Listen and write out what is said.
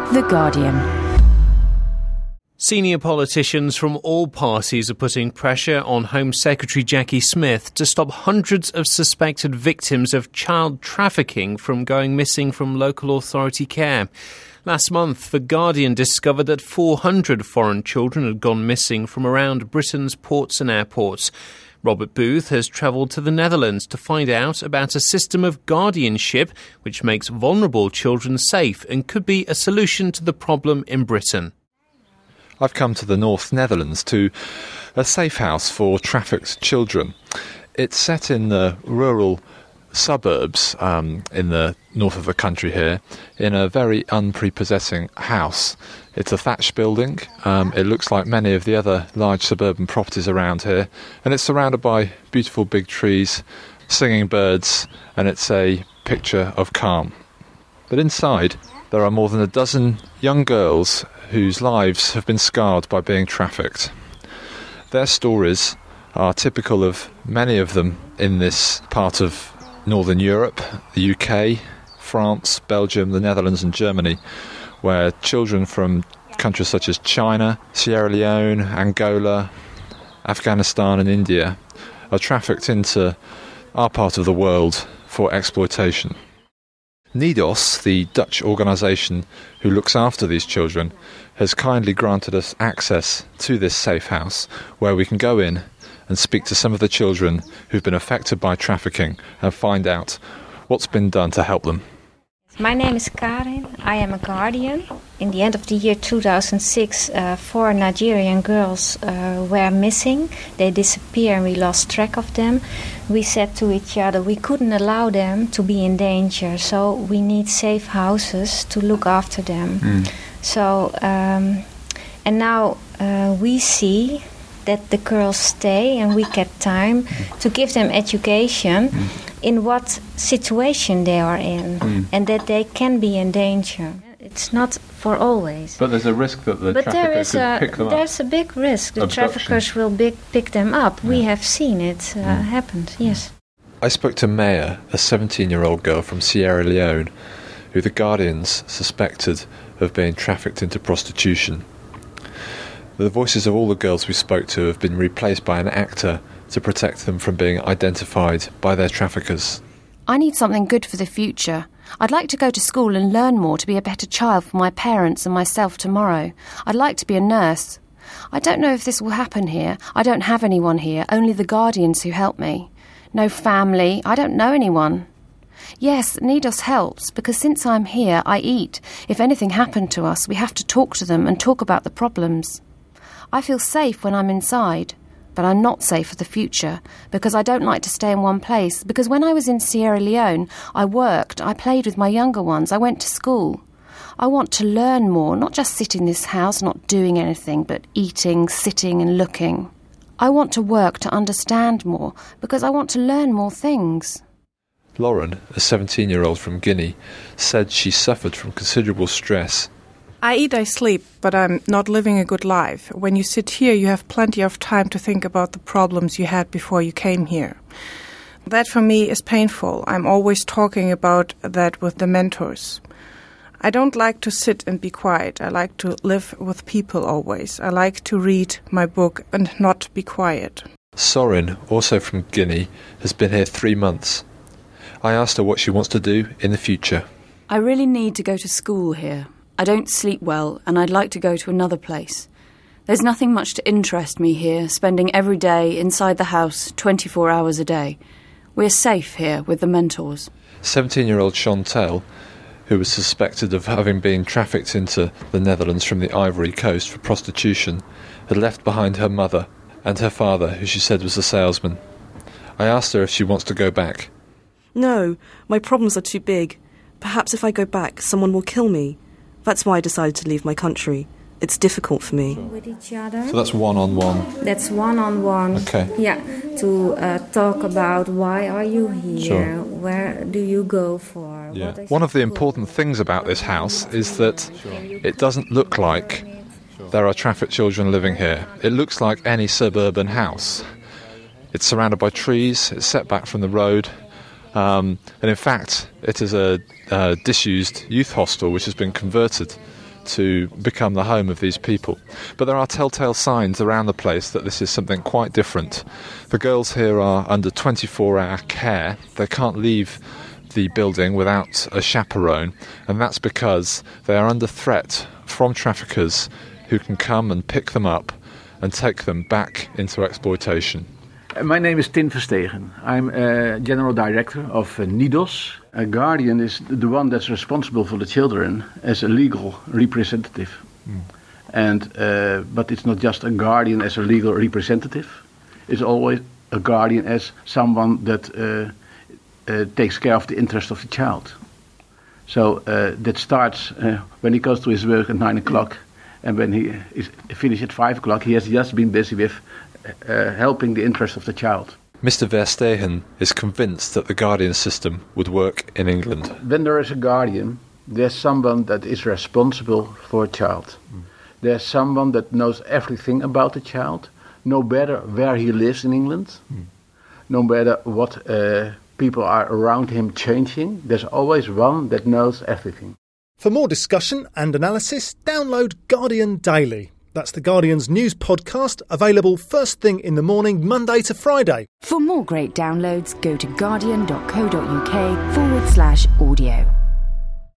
The Guardian. Senior politicians from all parties are putting pressure on Home Secretary Jackie Smith to stop hundreds of suspected victims of child trafficking from going missing from local authority care. Last month, The Guardian discovered that 400 foreign children had gone missing from around Britain's ports and airports. Robert Booth has travelled to the Netherlands to find out about a system of guardianship which makes vulnerable children safe and could be a solution to the problem in Britain. I've come to the North Netherlands to a safe house for trafficked children. It's set in the rural suburbs in the north of the country here, in a very unprepossessing house. It's a thatched building. It looks like many of the other large suburban properties around here, and it's surrounded by beautiful big trees, singing birds, and it's a picture of calm. But inside, there are more than a dozen young girls whose lives have been scarred by being trafficked. Their stories are typical of many of them in this part of Northern Europe, the UK, France, Belgium, the Netherlands and Germany, where children from countries such as China, Sierra Leone, Angola, Afghanistan and India are trafficked into our part of the world for exploitation. NIDOS, the Dutch organisation who looks after these children, has kindly granted us access to this safe house where we can go in and speak to some of the children who've been affected by trafficking and find out what's been done to help them. My name is Karin. I am a guardian. In the end of the year 2006, 4 Nigerian girls were missing. They disappeared and we lost track of them. We said to each other we couldn't allow them to be in danger, so we need safe houses to look after them. So, and now we see that the girls stay and we get time to give them education in what situation they are in and that they can be in danger. It's not for always. But there's a risk that the trafficker could pick them up. There's a big risk. The traffickers will pick them up. We have seen it happened, yes. I spoke to Maya, a 17-year-old girl from Sierra Leone, who the Guardians suspected of being trafficked into prostitution. The voices of all the girls we spoke to have been replaced by an actor to protect them from being identified by their traffickers. I need something good for the future. I'd like to go to school and learn more to be a better child for my parents and myself tomorrow. I'd like to be a nurse. I don't know if this will happen here. I don't have anyone here, only the Guardians who help me. No family. I don't know anyone. Yes, NIDOS helps, because since I'm here, I eat. If anything happened to us, we have to talk to them and talk about the problems. I feel safe when I'm inside, but I'm not safe for the future, because I don't like to stay in one place, because when I was in Sierra Leone, I worked, I played with my younger ones, I went to school. I want to learn more, not just sit in this house, not doing anything, but eating, sitting and looking. I want to work to understand more, because I want to learn more things. Lauren, a 17-year-old from Guinea, said she suffered from considerable stress. I eat, I sleep, but I'm not living a good life. When you sit here, you have plenty of time to think about the problems you had before you came here. That for me is painful. I'm always talking about that with the mentors. I don't like to sit and be quiet. I like to live with people always. I like to read my book and not be quiet. Sorin, also from Guinea, has been here 3 months. I asked her what she wants to do in the future. I really need to go to school here. I don't sleep well, and I'd like to go to another place. There's nothing much to interest me here, spending every day inside the house 24 hours a day. We're safe here with the mentors. 17-year-old Chantel, who was suspected of having been trafficked into the Netherlands from the Ivory Coast for prostitution, had left behind her mother and her father, who she said was a salesman. I asked her if she wants to go back. No, my problems are too big. Perhaps if I go back, someone will kill me. That's why I decided to leave my country. It's difficult for me. With each other. So that's one-on-one? That's one-on-one. Okay. Yeah, to talk about why are you here? Sure. Where do you go for? Yeah. One of the important things about this house is that it doesn't look like there are trafficked children living here. It looks like any suburban house. It's surrounded by trees, it's set back from the road, and in fact it is a disused youth hostel which has been converted to become the home of these people. But there are telltale signs around the place that this is something quite different. The girls here are under 24-hour care. They can't leave the building without a chaperone, and that's because they are under threat from traffickers who can come and pick them up and take them back into exploitation. My name is Tin Verstegen. I'm General Director of NIDOS. A guardian is the one that's responsible for the children as a legal representative. But it's not just a guardian as a legal representative. It's always a guardian as someone that takes care of the interest of the child. So that starts when he goes to his work at 9 o'clock, and when he is finished at 5 o'clock, he has just been busy with helping the interest of the child. Mr. Verstegen is convinced that the guardian system would work in England. When there is a guardian, there's someone that is responsible for a child. There's someone that knows everything about the child, no matter where he lives in England, no matter what people are around him changing. There's always one that knows everything. For more discussion and analysis, download Guardian Daily. That's the Guardian's news podcast, available first thing in the morning, Monday to Friday. For more great downloads, go to guardian.co.uk/audio.